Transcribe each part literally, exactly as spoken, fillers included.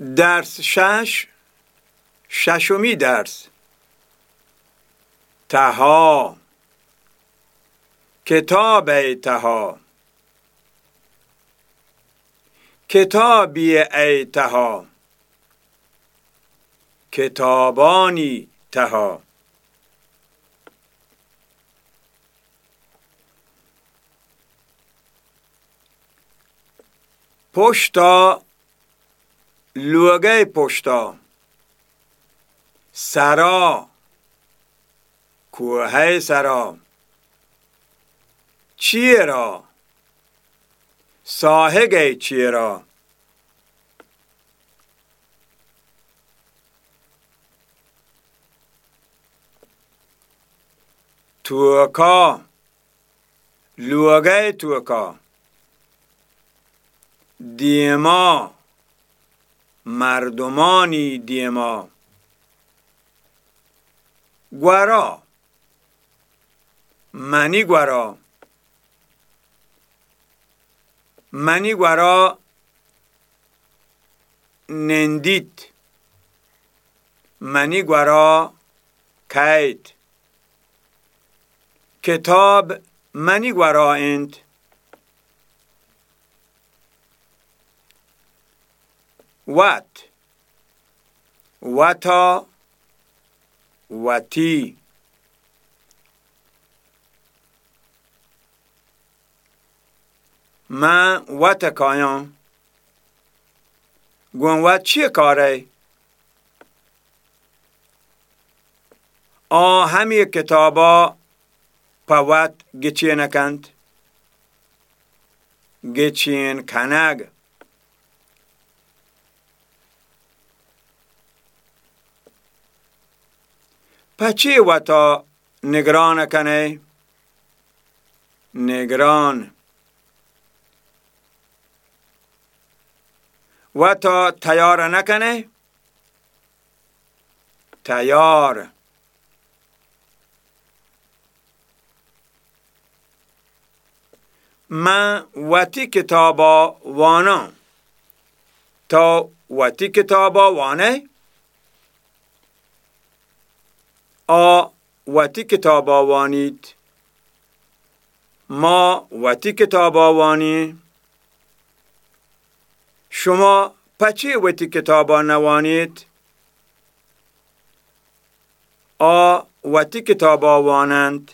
درس شش، ششمی درس. تها، کتاب تها، کتابی ای تها، کتابانی تها. پشتا، لوگه پشتا. سرا، کوه سرا. چیرا، ساهگ چیرا. توکا، لوگه توکا. دیما، مردمانی دیما. گورا، منی گورا. منی گورا نندیت. منی گورا کیت. کتاب منی گورا انت. وات، وتا، وتی. من وات کایم. گون وات چیه کاره؟ آ همی کتابا پوات گچی نکند. گچین کنگ. پچی وتا نگران کنه؟ نگران. وتا تیار نکنه؟ تیار. من وتی کتابا وانا. تا وتی کتابا وانه؟ آ وتی کتابا وانید. ما وتی کتابا وانی. شما پچی وتی کتابا نوانید؟ آ وتی کتابا وانند.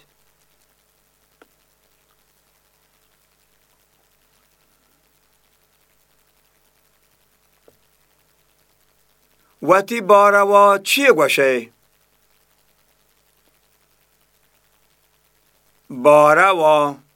وتی باروا چیه گوشه؟ باروا